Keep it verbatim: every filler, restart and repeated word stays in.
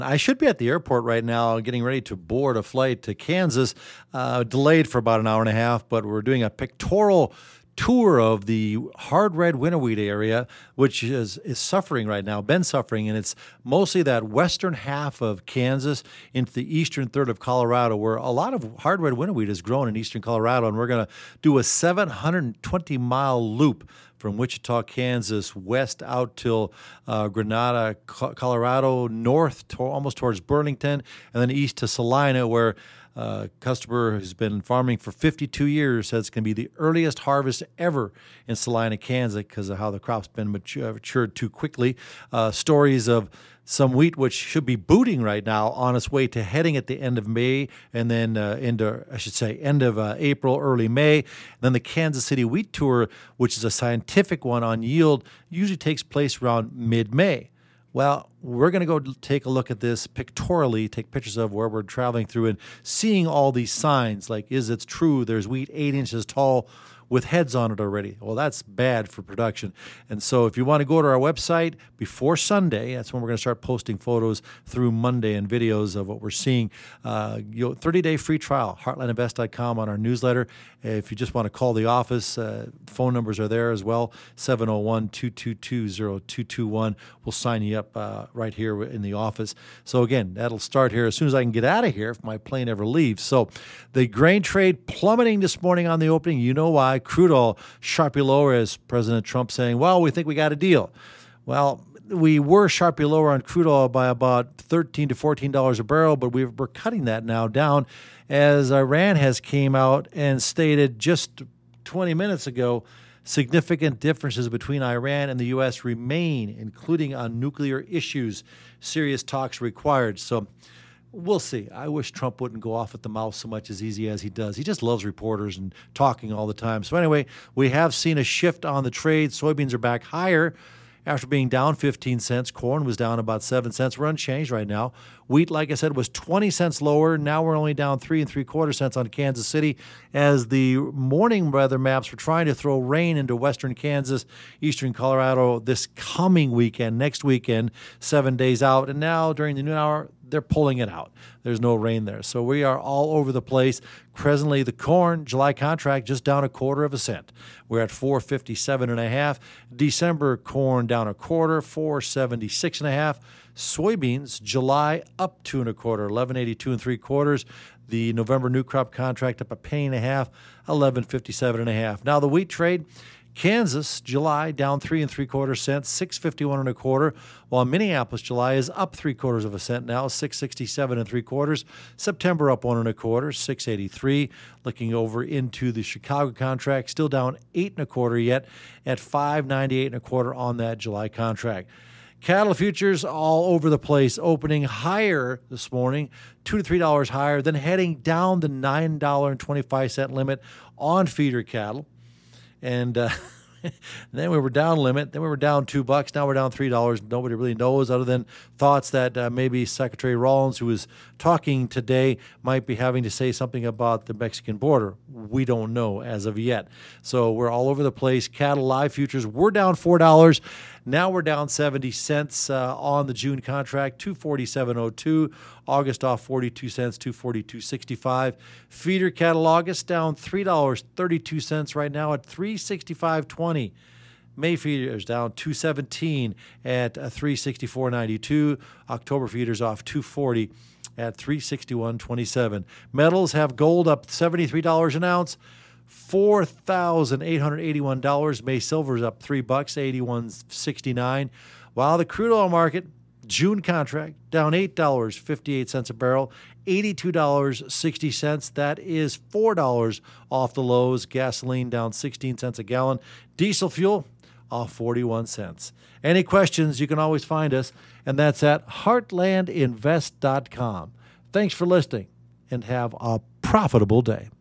I should be at the airport right now getting ready to board a flight to Kansas, uh, delayed for about an hour and a half, but we're doing a pictorial tour of the hard red winter wheat area, which is, is suffering right now, been suffering, and it's mostly that western half of Kansas into the eastern third of Colorado, where a lot of hard red winter wheat is grown in eastern Colorado, and we're going to do a seven hundred twenty mile loop from Wichita, Kansas, west out till uh, Granada, Colorado, north to, almost towards Burlington, and then east to Salina, where a uh, customer who's been farming for fifty-two years says it's going to be the earliest harvest ever in Salina, Kansas, because of how the crop's been mature, matured too quickly. Uh, stories of some wheat which should be booting right now on its way to heading at the end of May and then uh, into, I should say, end of uh, April, early May. And then the Kansas City Wheat Tour, which is a scientific one on yield, usually takes place around mid-May. Well, we're going to go take a look at this pictorially, take pictures of where we're traveling through and seeing all these signs, like, is it true there's wheat eight inches tall with heads on it already? Well, that's bad for production. And so if you want to go to our website before Sunday, that's when we're going to start posting photos through Monday and videos of what we're seeing. Uh, you'll thirty-day free trial, heartland invest dot com on our newsletter. If you just want to call the office, uh, phone numbers are there as well, seven oh one, two two two, oh two two one. We'll sign you up uh, right here in the office. So again, that'll start here as soon as I can get out of here if my plane ever leaves. So the grain trade plummeting this morning on the opening. You know why. Crude oil sharply lower, as President Trump saying, well, we think we got a deal. Well, we were sharply lower on crude oil by about thirteen to fourteen dollars a barrel, but we're cutting that now down as Iran has came out and stated just twenty minutes ago significant differences between Iran and the U S remain, including on nuclear issues. Serious talks required. So we'll see. I wish Trump wouldn't go off at the mouth so much as easy as he does. He just loves reporters and talking all the time. So anyway, we have seen a shift on the trade. Soybeans are back higher after being down fifteen cents. Corn was down about seven cents. We're unchanged right now. Wheat, like I said, was twenty cents lower. Now we're only down three and three quarter cents on Kansas City as the morning weather maps were trying to throw rain into western Kansas, eastern Colorado this coming weekend, next weekend, seven days out. And now during the noon hour, they're pulling it out. There's no rain there. So we are all over the place. Presently, the corn July contract just down a quarter of a cent. We're at four fifty-seven and a half. December corn down a quarter, four seventy-six and a half. Soybeans July up two and a quarter, eleven eighty-two and three quarters. The November new crop contract up a penny and a half, eleven fifty-seven and a half. Now the wheat trade. Kansas, July, down three and three quarter cents, six fifty-one and a quarter, while Minneapolis, July, is up three quarters of a cent now, six sixty-seven and three quarters. September up one and a quarter, six eighty-three. Looking over into the Chicago contract, still down eight and a quarter yet at five ninety-eight and a quarter on that July contract. Cattle futures all over the place, opening higher this morning, two to three dollars higher, then heading down the nine dollars and twenty-five cent limit on feeder cattle. And uh, then we were down limit. Then we were down two bucks. Now we're down three dollars. Nobody really knows, other than thoughts that uh, maybe Secretary Rawlins, who was talking today, might be having to say something about the Mexican border. We don't know as of yet. So we're all over the place. Cattle live futures, we're down four dollars. Now we're down seventy cents uh, on the June contract, two forty-seven oh two. August off forty-two cents, two forty-two sixty-five. Feeder cattle August down three dollars and thirty-two cents right now at three sixty-five twenty. May feeders down two seventeen at uh, three sixty-four ninety-two. October feeders off two forty at three sixty-one twenty-seven. Metals have gold up seventy-three dollars an ounce, four thousand eight hundred eighty-one dollars. May silver's up three bucks, eighty-one sixty-nine. While the crude oil market, June contract down eight dollars and fifty-eight cents a barrel, eighty-two dollars and sixty cents. That is four dollars off the lows. Gasoline down sixteen cents a gallon. Diesel fuel off forty-one cents. Any questions, you can always find us, and that's at heartland invest dot com. Thanks for listening, and have a profitable day.